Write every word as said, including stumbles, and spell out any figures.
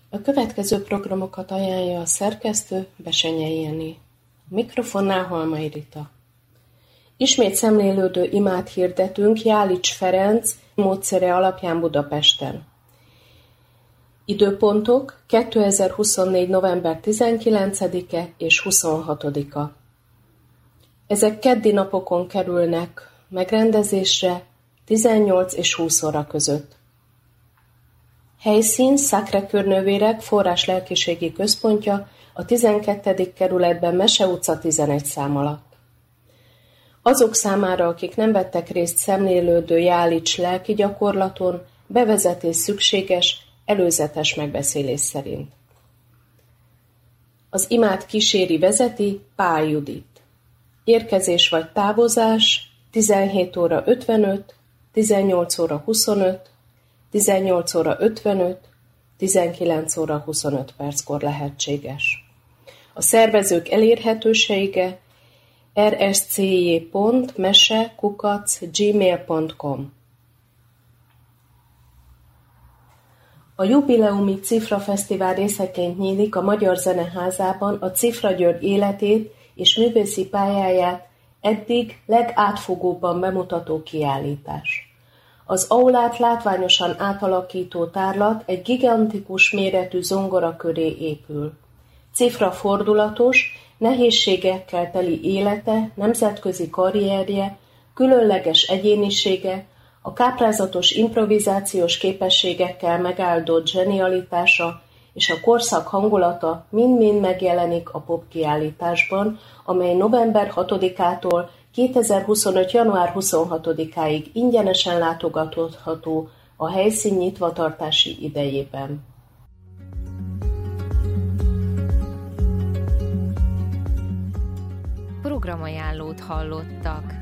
A következő programokat ajánlja a szerkesztő, Besenyei Jenő. A mikrofonnál Halmai Rita. Ismét szemlélődő imát hirdetünk Jálics Ferenc módszere alapján Budapesten. Időpontok kétezer-huszonnégy. november tizenkilencedike és huszonhatodika. Ezek keddi napokon kerülnek megrendezésre tizennyolc és húsz óra között. Helyszín Sacré-Cœur-nővérek forrás lelkiségi központja a tizenkettedik kerületben Mese utca tizenegy szám alatt. Azok számára, akik nem vettek részt szemlélődő Jálics lelki gyakorlaton, bevezetés szükséges, előzetes megbeszélés szerint. Az imát kíséri vezeti Pál Judit. Érkezés vagy távozás tizenhét óra ötvenöt, tizennyolc óra huszonöt, tizennyolc óra ötvenöt, tizenkilenc óra huszonöt perckor lehetséges. A szervezők elérhetősége r s c j pont mese kukac gmail pont com. A jubileumi Cifra Fesztivál részeként nyílik a Magyar Zeneházában a Cifra György életét és művészi pályáját eddig legátfogóbban bemutató kiállítás. Az aulát látványosan átalakító tárlat egy gigantikus méretű zongora köré épül. Cifra fordulatos, nehézségekkel teli élete, nemzetközi karrierje, különleges egyénisége, a káprázatos improvizációs képességekkel megáldott zsenialitása és a korszak hangulata mind-mind megjelenik a popkiállításban, amely november hatodikától kétezer-huszonöt. január huszonhatodikáig ingyenesen látogatható a helyszín nyitvatartási idejében. Programajánlót hallottak.